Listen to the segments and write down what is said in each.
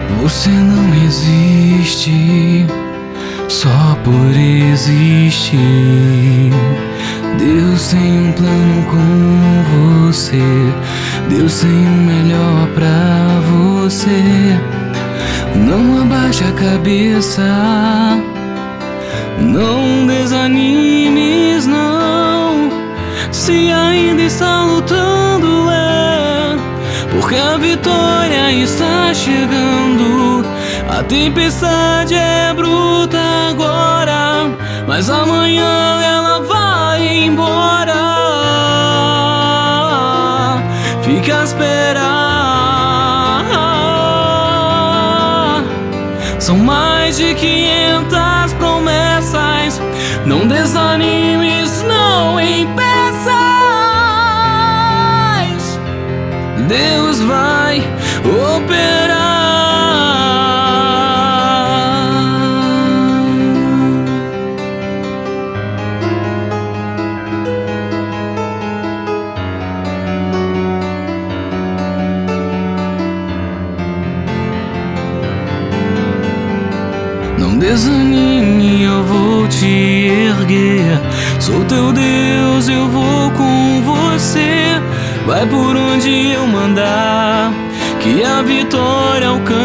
Você não existe só por existir. Deus tem um plano com você. Deus tem o melhor pra você. Não abaixe a cabeça, não desanimes não. Se ainda está lutando, porque a vitória está chegando. A tempestade é bruta agora, mas amanhã ela vai embora. Fique a esperar. São mais de 500 promessas. Não desanimes, não impeças. Deus vai operar. Não desanime, eu vou te erguer. Sou teu Deus, eu vou com você. Vai por onde eu mandar, que a vitória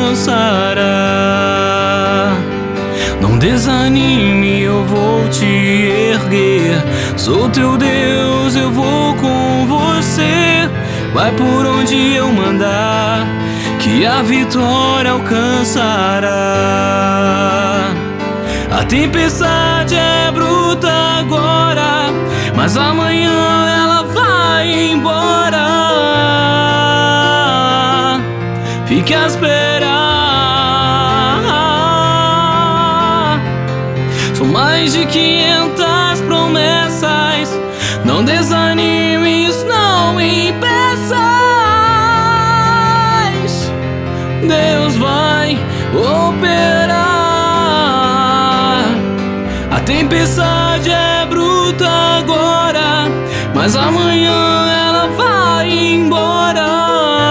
alcançará. Não desanime, eu vou te erguer. Sou teu Deus, eu vou com você. Vai por onde eu mandar, que a vitória alcançará. A tempestade é bruta agora, mas amanhã ela vai embora. Fique a esperar. São mais de 500 promessas. Não desanimes, não impeças. Deus vai operar. A tempestade é bruta agora, mas amanhã ela vai embora.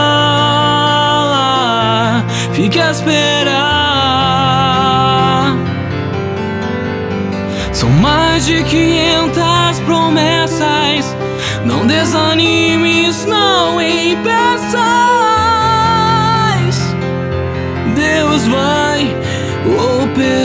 Fique a esperar. São mais de 500 promessas. Não desanimes, não impeças. Deus vai operar.